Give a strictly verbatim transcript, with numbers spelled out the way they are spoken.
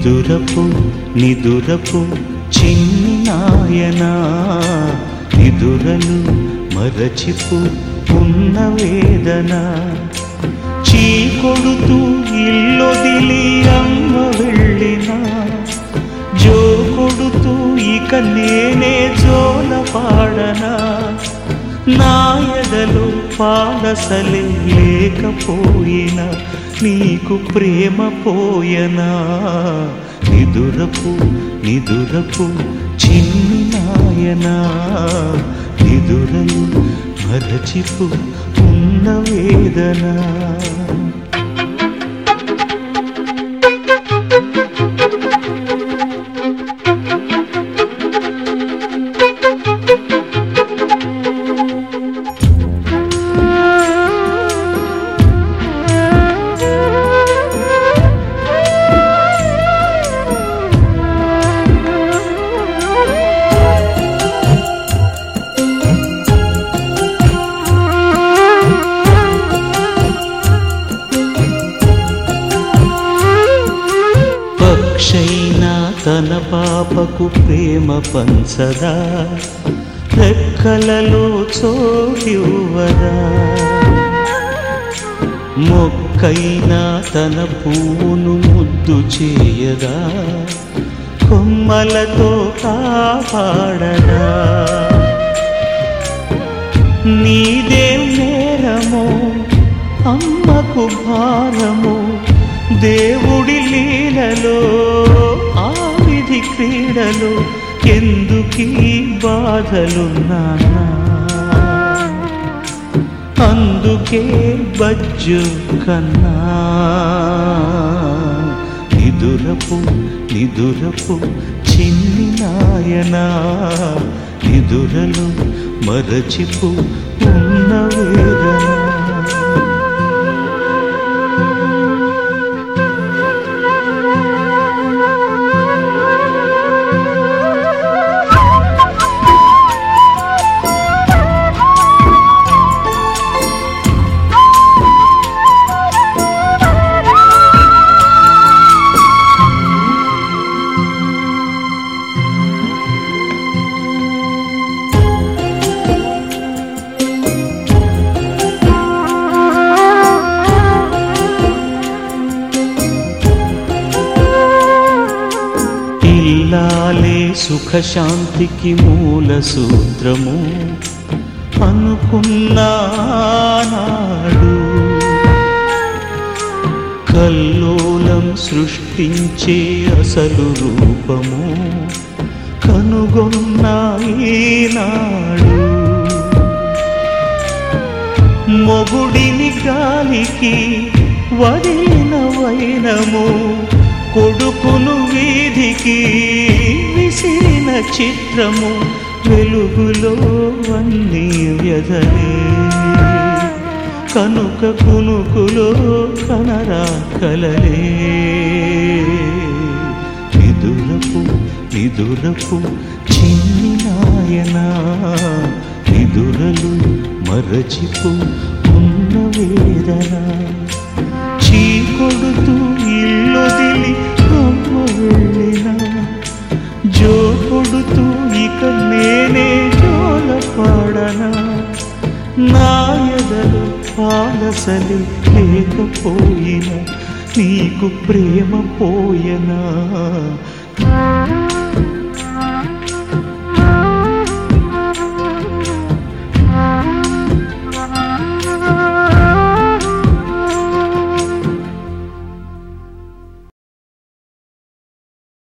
నిదురపు నిదురపు చిన్ని నాయనా, నిదురలు మరచిపు ఉన్న వేదన. చీకొడుతూ ఇల్లొదిలి అమ్మ వెళ్ళినా, జో కొడుతూ ఇక నేనే జోల పాడనా. నా ఎదలో పాలసలే లేకపోయినా నీకు ప్రేమ పోయనా. నిదురపు నిదురపు చిన్ని నాయనా, నిదురలు మరచిపు ఉన్న వేదన. పక్షైనా తన పాపకు ప్రేమ పంచదా, రెక్కలలో చోటివ్వదా. మొక్కైనా తన పువ్వును ముద్దు చేయదా, కొమ్మలతో కాపాడదా. నీదేం నేరమో అమ్మకు భారమో, దేవుడి లీలలో ఆ విధి క్రీడలో ఎందుకీ బాధలు నాన్నా. అందుకే బజ్జు కన్నా. నిదురపు నిదురపు చిన్ని నాయనా, నిదురలు మరచిపు ఉన్న వేదన. ఇల్లాలే సుఖశాంతికి మూల సూత్రము అనుకున్నానాడు, కల్లోలం సృష్టించే అసలు రూపము కనుగొన్నాయినాడు. మొగుడిని గాలికి వదిలిన వైనము, కొడుకును వీధికి విసిరిన చిత్రము, వెలుగులో అన్నీ వ్యధలే. కనుక కునుకులో కనరా కలలే. నిదురపు నిదురపు చిన్ని నాయనా, నిదురలు మరచిపు ఉన్న వేదన. చీకొడుతూ ఇల్లొదిలి అమ్మ వెళ్ళినా, జో కొడుతూ ఇక నేనే జోల పాడనా. నా ఎదలో పాలసలి లేకపోయినా నీకు ప్రేమ పోయనా.